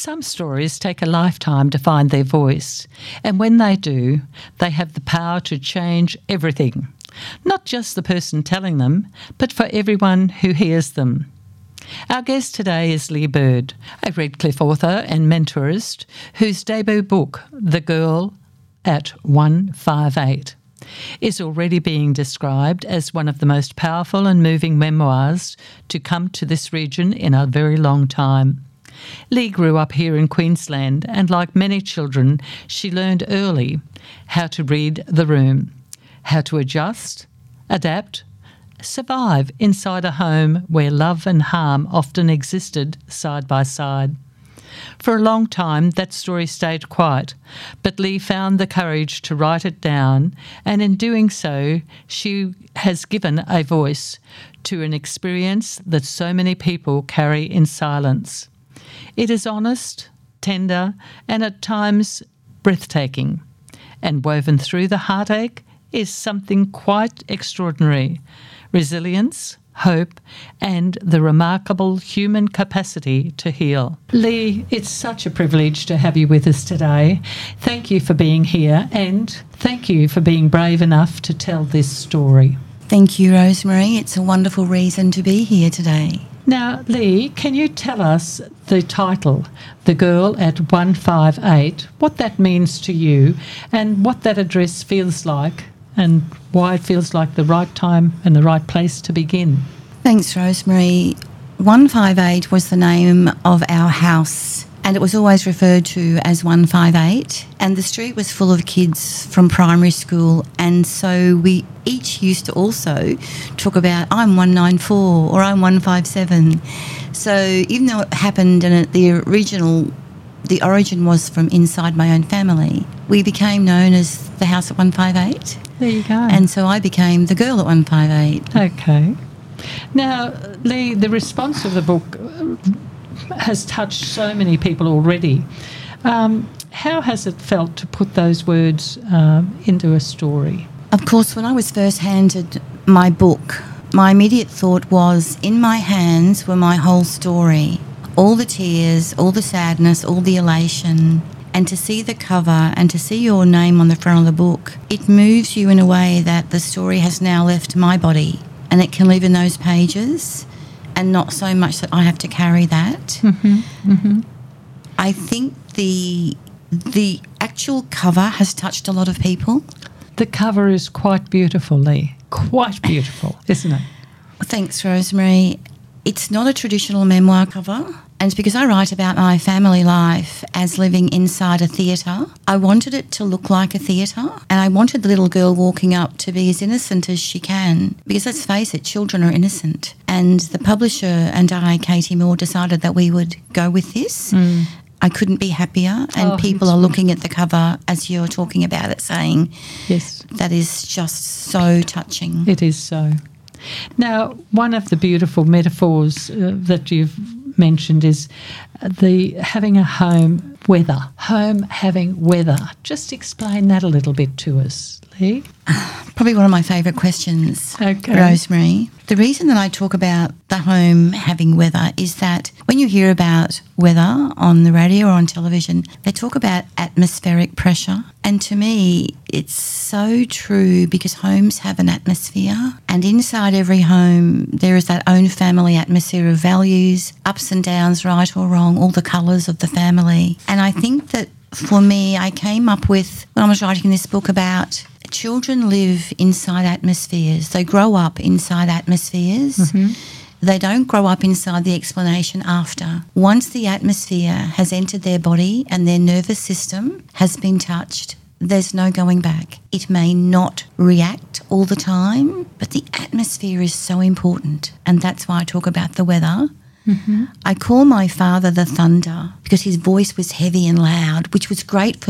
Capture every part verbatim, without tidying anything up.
Some stories take a lifetime to find their voice, and when they do, they have the power to change everything. Not just the person telling them, but for everyone who hears them. Our guest today is Lee Bird, a Redcliffe author and mentorist whose debut book, The Girl at one five eight, is already being described as one of the most powerful and moving memoirs to come to this region in a very long time. Lee grew up here in Queensland, and like many children, she learned early how to read the room, how to adjust, adapt, survive inside a home where love and harm often existed side by side. For a long time, that story stayed quiet, but Lee found the courage to write it down, and in doing so, she has given a voice to an experience that so many people carry in silence. It is honest, tender, and at times breathtaking, and woven through the heartache is something quite extraordinary: resilience, hope, and the remarkable human capacity to heal. Lee, it's such a privilege to have you with us today. Thank you for being here, and thank you for being brave enough to tell this story. Thank you, Rosemary. It's a wonderful reason to be here today. Now, Lee, can you tell us the title, The Girl at one five eight, what that means to you and what that address feels like and why it feels like the right time and the right place to begin? Thanks, Rosemary. one five eight was the name of our house, and it was always referred to as one five eight, and the street was full of kids from primary school, and so we each used to also talk about, I'm one nine four or I'm one five seven. So even though it happened and it, the original, the origin was from inside my own family, we became known as the house at one five eight. There you go. And so I became the girl at one five eight. Okay. Now, Lee, the response of the book has touched so many people already. Um, how has it felt to put those words um, into a story? Of course, when I was first handed my book, my immediate thought was, in my hands were my whole story. All the tears, all the sadness, all the elation, and to see the cover and to see your name on the front of the book, it moves you in a way that the story has now left my body and it can live in those pages, and not so much that I have to carry that. Mm-hmm, mm-hmm. I think the the actual cover has touched a lot of people. The cover is quite beautiful, Lee. Quite beautiful, isn't it? Thanks, Rosemary. It's not a traditional memoir cover, and it's because I write about my family life as living inside a theatre. I wanted it to look like a theatre, and I wanted the little girl walking up to be as innocent as she can, because let's face it, children are innocent. And the publisher and I, Katie Moore, decided that we would go with this. Mm. I couldn't be happier, and oh, people are looking at the cover as you're talking about it, saying, yes, that is just so touching. It is so. Now, one of the beautiful metaphors uh, that you've mentioned is the having a home weather. Home having weather. Just explain that a little bit to us, Lee. Probably one of my favourite questions, okay. Rosemary. The reason that I talk about the home having weather is that when you hear about weather on the radio or on television, they talk about atmospheric pressure. And to me, it's so true, because homes have an atmosphere, and inside every home there is that own family atmosphere of values, ups and downs, right or wrong, all the colours of the family. And I think that for me, I came up with, when I was writing this book, about children live inside atmospheres. They grow up inside atmospheres. Mm-hmm. They don't grow up inside the explanation after. Once the atmosphere has entered their body and their nervous system has been touched, there's no going back. It may not react all the time, but the atmosphere is so important. And that's why I talk about the weather. Mm-hmm. I call my father the thunder because his voice was heavy and loud, which was great for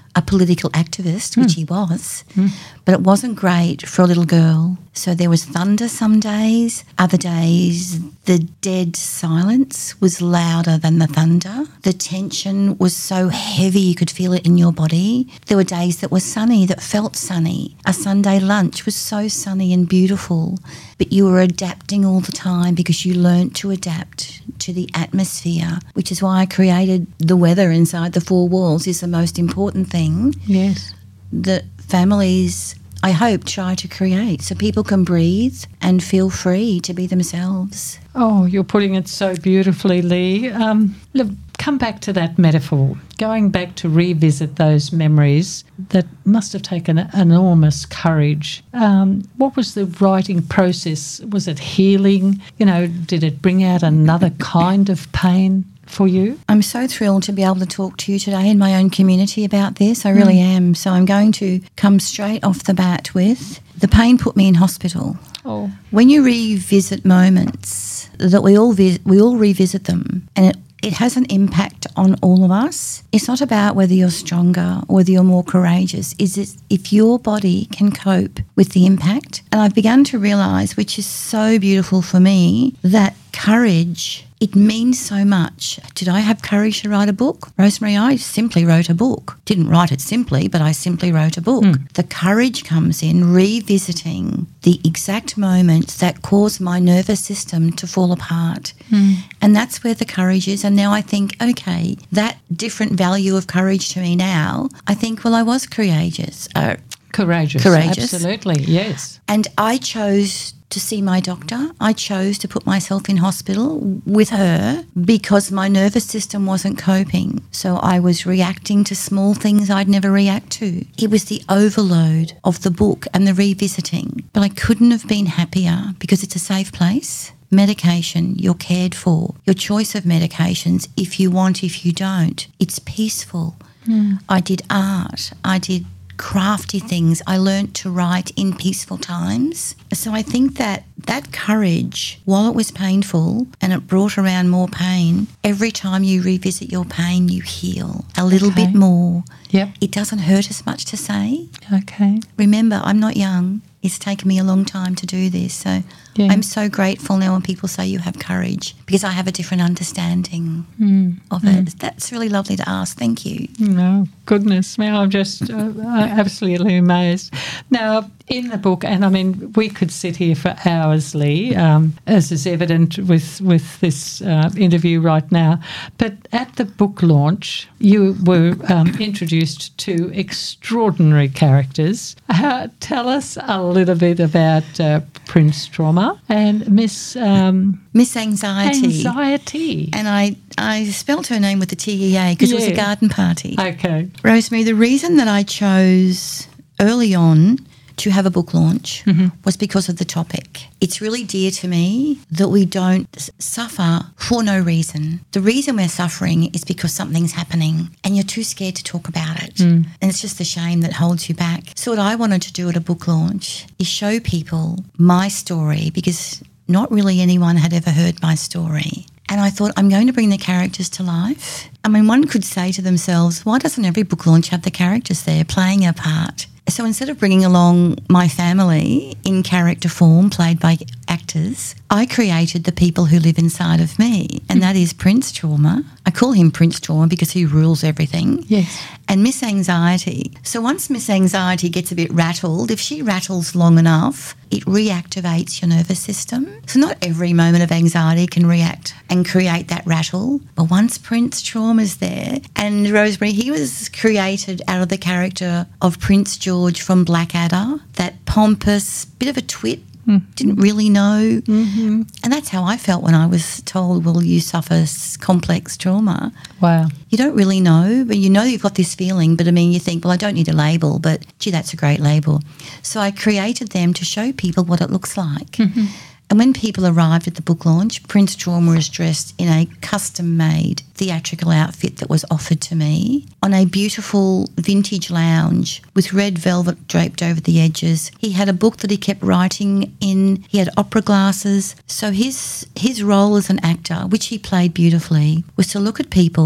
a political activist, which Mm. he was, Mm. but it wasn't great for a little girl. So there was thunder some days, other days the dead silence was louder than the thunder. The tension was so heavy you could feel it in your body. There were days that were sunny, that felt sunny. A Sunday lunch was so sunny and beautiful, but you were adapting all the time because you learnt to adapt to the atmosphere, which is why I created the weather inside the four walls is the most important thing Yes. that families, I hope, try to create so people can breathe and feel free to be themselves. Oh, you're putting it so beautifully, Lee. Um, look, come back to that metaphor, going back to revisit those memories that must have taken enormous courage. Um, what was the writing process? Was it healing? You know, did it bring out another kind of pain for you? I'm so thrilled to be able to talk to you today in my own community about this. I really Mm. am. So I'm going to come straight off the bat with the pain put me in hospital. Oh, When you revisit moments that we all vis- we all revisit them, and it, it has an impact on all of us. It's not about whether you're stronger or whether you're more courageous. Is it if your body can cope with the impact? And I've begun to realise, which is so beautiful for me, that courage, it means so much. Did I have courage to write a book? Rosemary, I simply wrote a book. Didn't write it simply, but I simply wrote a book. Mm. The courage comes in revisiting the exact moments that caused my nervous system to fall apart. Mm. And that's where the courage is. And now I think, okay, that different value of courage to me now, I think, well, I was courageous. Uh, courageous. Courageous. Absolutely, yes. and I chose to see my doctor. I chose to put myself in hospital with her because my nervous system wasn't coping. So I was reacting to small things I'd never react to. It was the overload of the book and the revisiting. But I couldn't have been happier because it's a safe place. Medication, you're cared for. Your choice of medications, if you want, if you don't, it's peaceful. Mm. I did art. I did crafty things. I learnt to write in peaceful times. So I think that that courage, while it was painful and it brought around more pain, every time you revisit your pain, you heal a little Okay. bit more. Yep. It doesn't hurt as much to say. Okay. Remember, I'm not young. It's taken me a long time to do this. So Yeah. I'm so grateful now when people say you have courage because I have a different understanding Mm. of it. That's really lovely to ask. Thank you. No, goodness me, I'm just uh, absolutely amazed. Now, in the book, and I mean, we could sit here for hours, Lee, um, as is evident with, with this uh, interview right now, but at the book launch, you were um, introduced to extraordinary characters. Uh, tell us a little bit about uh, Prince Trauma and Miss um, Miss Anxiety. Anxiety. And I, I spelt her name with the T E A because it was Yeah. a garden party. Okay. Rosemary, the reason that I chose early on to have a book launch Mm-hmm. was because of the topic. It's really dear to me that we don't s- suffer for no reason. The reason we're suffering is because something's happening and you're too scared to talk about it. Mm. And it's just the shame that holds you back. So what I wanted to do at a book launch is show people my story because not really anyone had ever heard my story. And I thought, I'm going to bring the characters to life. I mean, one could say to themselves, why doesn't every book launch have the characters there playing a part? So instead of bringing along my family in character form, played by actors, I created the people who live inside of me, and that is Prince Trauma. I call him Prince Trauma because he rules everything. Yes. And Miss Anxiety. So once Miss Anxiety gets a bit rattled, if she rattles long enough, it reactivates your nervous system. So not every moment of anxiety can react and create that rattle. But once Prince Trauma's there, and Rosemary, he was created out of the character of Prince George from Blackadder, that pompous, bit of a twit, didn't really know. Mm-hmm. And that's how I felt when I was told, well, you suffer s- complex trauma. Wow. You don't really know, but you know you've got this feeling. But I mean, you think, well, I don't need a label, but gee, that's a great label. So I created them to show people what it looks like. Mm-hmm. And when people arrived at the book launch, Prince Trauma is dressed in a custom-made theatrical outfit that was offered to me on a beautiful vintage lounge with red velvet draped over the edges. He had a book that he kept writing in. He had opera glasses. So his his role as an actor, which he played beautifully, was to look at people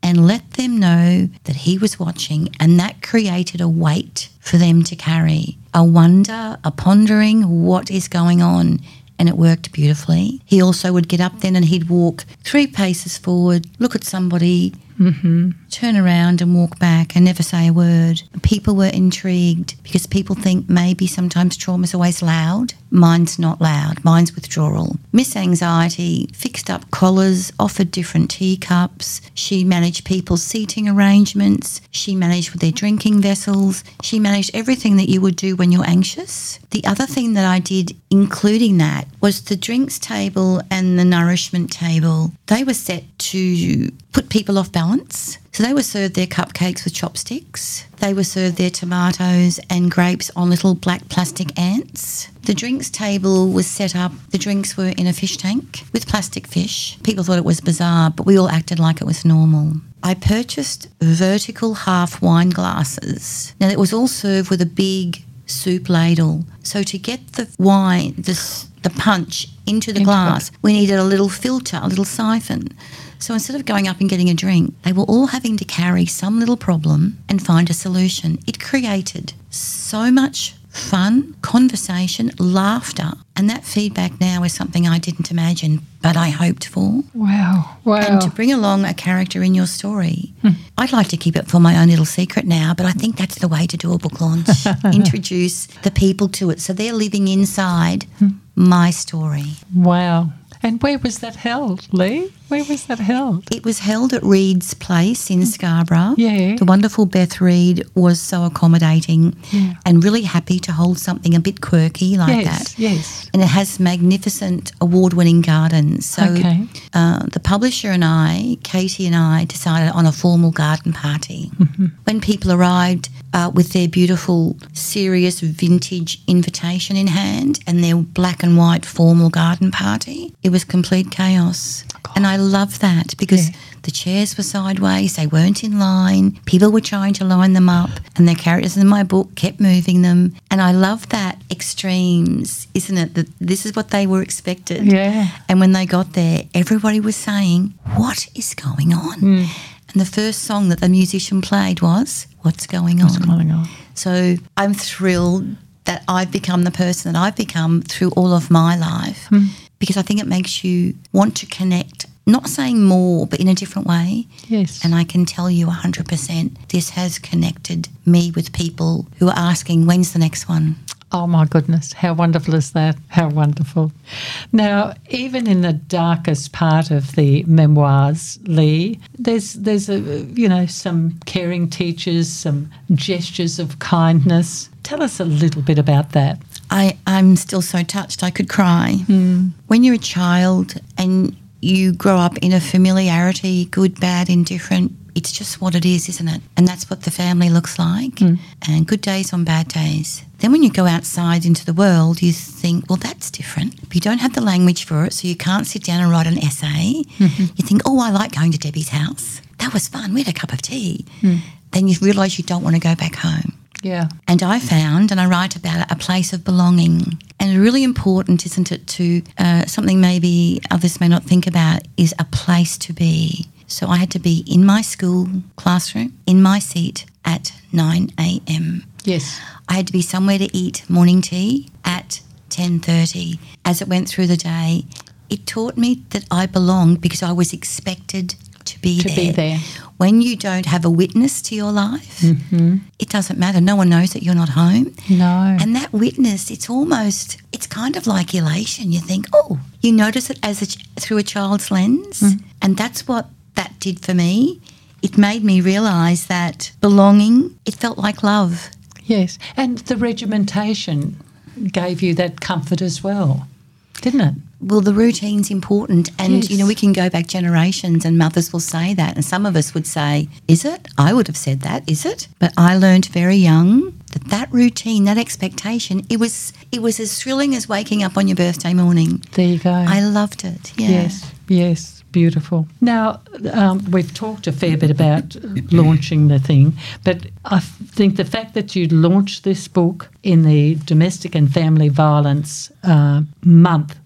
and let them know that he was watching, and that created a weight for them to carry, a wonder, a pondering what is going on. And it worked beautifully. He also would get up then and he'd walk three paces forward, look at somebody, mm-hmm. turn around and walk back and never say a word. People were intrigued because people think maybe sometimes trauma's always loud. Mine's not loud. Mine's withdrawal. Miss Anxiety fixed up collars, offered different teacups. She managed people's seating arrangements. She managed with their drinking vessels. She managed everything that you would do when you're anxious. The other thing that I did, including that, was the drinks table and the nourishment table. They were set to put people off balance. So they were served their cupcakes with chopsticks. They were served their tomatoes and grapes on little black plastic ants. The drinks table was set up, the drinks were in a fish tank with plastic fish. People thought it was bizarre, but we all acted like it was normal. I purchased vertical half wine glasses. Now, it was all served with a big soup ladle. So to get the wine, the, the punch into the into glass, it. we needed a little filter, a little siphon. So instead of going up and getting a drink, they were all having to carry some little problem and find a solution. It created so much fun, conversation, laughter, and that feedback now is something I didn't imagine, but I hoped for. Wow, wow. And to bring along a character in your story, hmm. I'd like to keep it for my own little secret now, but I think that's the way to do a book launch. Introduce the people to it so they're living inside hmm. my story. Wow. And where was that held, Lee? Where was that held? It was held at Reed's Place in Scarborough. Yeah. The wonderful Beth Reed was so accommodating yeah. and really happy to hold something a bit quirky like yes, that. Yes, And it has magnificent award-winning gardens. So okay. uh, the publisher and I, Katie and I, decided on a formal garden party. Mm-hmm. When people arrived uh, with their beautiful, serious, vintage invitation in hand and their black and white formal garden party, it was complete chaos. God. And I love that because yeah. the chairs were sideways, they weren't in line, people were trying to line them up, and the characters in my book kept moving them. And I love that extremes, isn't it? That this is what they were expected. Yeah. And when they got there, everybody was saying, what is going on? Mm. And the first song that the musician played was, What's Going On? What's Going On? So I'm thrilled that I've become the person that I've become through all of my life mm. because I think it makes you want to connect, not saying more, but in a different way. Yes. And I can tell you one hundred percent this has connected me with people who are asking, when's the next one? Oh, my goodness. How wonderful is that? How wonderful. Now, even in the darkest part of the memoirs, Lee, there's, there's a, you know, some caring teachers, some gestures of kindness. Tell us a little bit about that. I, I'm still so touched I could cry. Mm. When you're a child and you grow up in a familiarity, good, bad, indifferent, it's just what it is, isn't it? And that's what the family looks like, mm. and good days on bad days. Then when you go outside into the world, you think, well, that's different. But you don't have the language for it, so you can't sit down and write an essay. Mm-hmm. You think, oh, I like going to Debbie's house. That was fun. We had a cup of tea. Mm. Then you realise you don't want to go back home. Yeah. And I found, and I write about it, a place of belonging. And really important, isn't it, to uh, something maybe others may not think about, is a place to be. So I had to be in my school classroom, in my seat at nine a.m. Yes. I had to be somewhere to eat morning tea at ten thirty. As it went through the day, it taught me that I belonged because I was expected to be to there. be there. When you don't have a witness to your life, mm-hmm. it doesn't matter. No one knows that you're not home. No. And that witness, it's almost, it's kind of like elation. You think, oh, you notice it as a, through a child's lens. Mm. And that's what that did for me. It made me realise that belonging, it felt like love. Yes, and the regimentation gave you that comfort as well, didn't it? Well, the routine's important, and, yes. you know, we can go back generations and mothers will say that, and some of us would say, is it? I would have said that, is it? But I learned very young that that routine, that expectation, it was it was as thrilling as waking up on your birthday morning. There you go. I loved it, yeah. Yes, yes. Beautiful. Now, um, we've talked a fair bit about launching the thing, but I think the fact that you launched this book in the Domestic and Family Violence uh, Month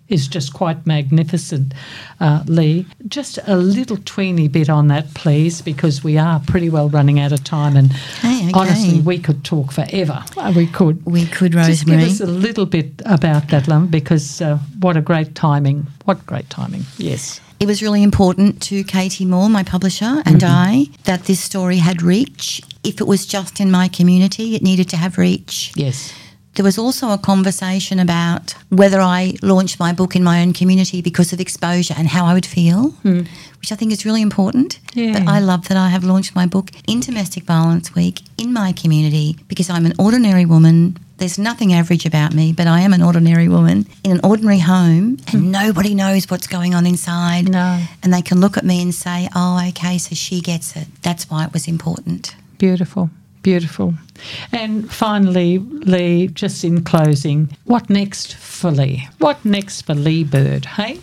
is just quite magnificent, uh, Lee. Just a little tweeny bit on that, please, because we are pretty well running out of time, and okay, okay. honestly, we could talk forever. We could. We could, Rosemary. Just give us a little bit about that, love, because uh, what a great timing. What great timing, yes. It was really important to Katie Moore, my publisher, and mm-hmm. I, that this story had reach. If it was just in my community, it needed to have reach. Yes. There was also a conversation about whether I launched my book in my own community because of exposure and how I would feel, mm. which I think is really important. Yeah. But I love that I have launched my book in Domestic Violence Week in my community because I'm an ordinary woman. There's nothing average about me, but I am an ordinary woman in an ordinary home, and mm. nobody knows what's going on inside. No. And they can look at me and say, oh, okay, so she gets it. That's why it was important. Beautiful. Beautiful. And finally, Lee, just in closing, what next for Lee? What next for Lee Bird, hey?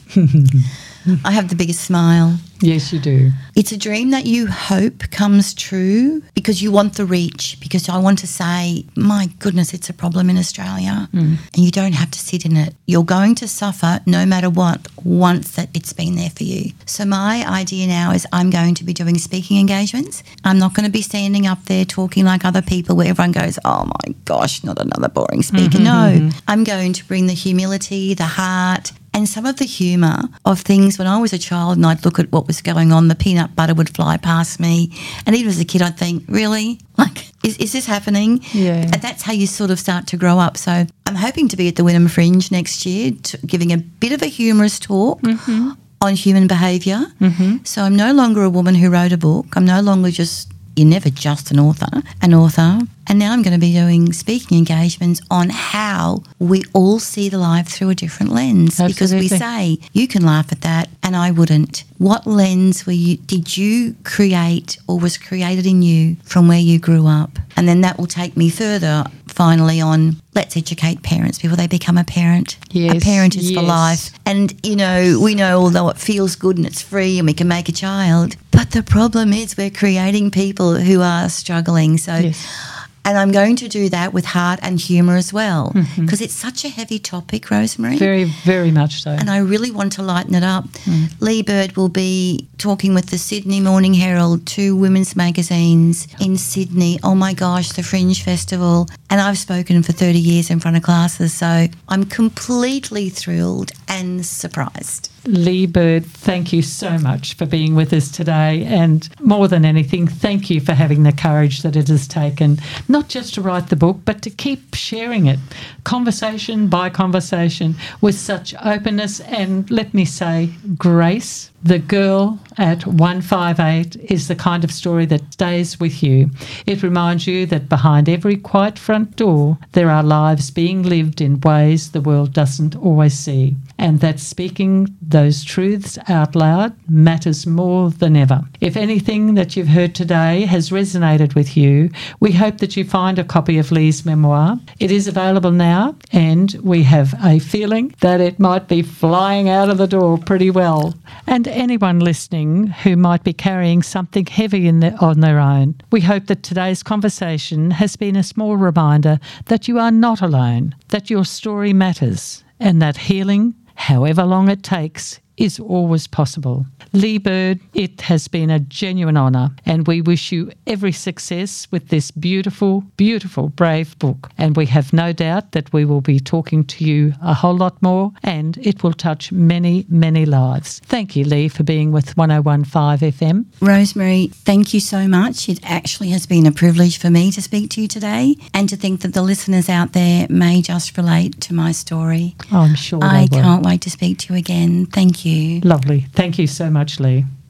I have the biggest smile. Yes, you do. It's a dream that you hope comes true because you want the reach, because I want to say, my goodness, it's a problem in Australia mm. and you don't have to sit in it. You're going to suffer no matter what once that it's been there for you. So my idea now is I'm going to be doing speaking engagements. I'm not going to be standing up there talking like other people where everyone goes, oh my gosh, not another boring speaker. Mm-hmm, no, mm-hmm. I'm going to bring the humility, the heart, and some of the humour of things. When I was a child and I'd look at what was going on, the peanut butter would fly past me. And even as a kid, I'd think, really? Like, is, is this happening? Yeah. And that's how you sort of start to grow up. So I'm hoping to be at the Wynnum Fringe next year, t- giving a bit of a humorous talk mm-hmm. on human behaviour. Mm-hmm. So I'm no longer a woman who wrote a book. I'm no longer just, you're never just an author, an author. And now I'm going to be doing speaking engagements on how we all see the life through a different lens. Absolutely. Because we say, you can laugh at that and I wouldn't. What lens were you, did you create or was created in you from where you grew up? And then that will take me further, finally, on let's educate parents before they become a parent. Yes, a parent is yes. for life. And, you know, we know although it feels good and it's free and we can make a child, but the problem is we're creating people who are struggling. So... Yes. And I'm going to do that with heart and humour as well because mm-hmm. it's such a heavy topic, Rosemary. Very, very much so. And I really want to lighten it up. Mm. Lee Bird will be talking with the Sydney Morning Herald, two women's magazines in Sydney. Oh, my gosh, the Fringe Festival. And I've spoken for thirty years in front of classes, so I'm completely thrilled and surprised. Lee Bird, thank you so much for being with us today, and more than anything, thank you for having the courage that it has taken, not just to write the book, but to keep sharing it, conversation by conversation, with such openness and, let me say, grace. The Girl at one five eight is the kind of story that stays with you. It reminds you that behind every quiet front door, there are lives being lived in ways the world doesn't always see, and that speaking those truths out loud matters more than ever. If anything that you've heard today has resonated with you, we hope that you find a copy of Lee's memoir. It is available now, and we have a feeling that it might be flying out of the door pretty well. And anyone listening who might be carrying something heavy in their, on their own, we hope that today's conversation has been a small reminder that you are not alone, that your story matters, and that healing, however long it takes, is always possible. Lee Bird, it has been a genuine honour, and we wish you every success with this beautiful, beautiful, brave book. And we have no doubt that we will be talking to you a whole lot more, and it will touch many, many lives. Thank you, Lee, for being with one oh one point five F M. Rosemary, thank you so much. It actually has been a privilege for me to speak to you today, and to think that the listeners out there may just relate to my story. Oh, I'm sure I they will. can't wait to speak to you again. Thank you. Lovely. Thank you so much, Lee.